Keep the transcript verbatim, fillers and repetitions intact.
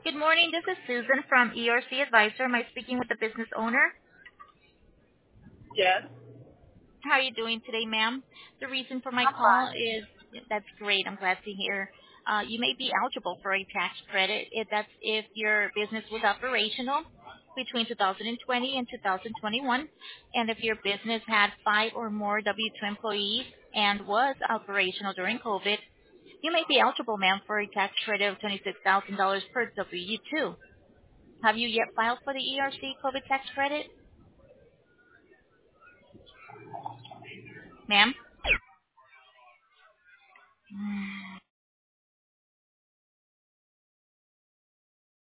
Good morning. This is Susan from E R C Advisor. Am I speaking with the business owner? Yes. How are you doing today, ma'am? The reason for my I'm call fine. is that's great. I'm glad to hear. Uh, you may be eligible for a tax credit. If that's if your business was operational between two thousand twenty and two thousand twenty-one, and if your business had five or more W two employees and was operational during COVID, you may be eligible, ma'am, for a tax credit of twenty-six thousand dollars per W two. Have you yet filed for the E R C COVID tax credit, ma'am?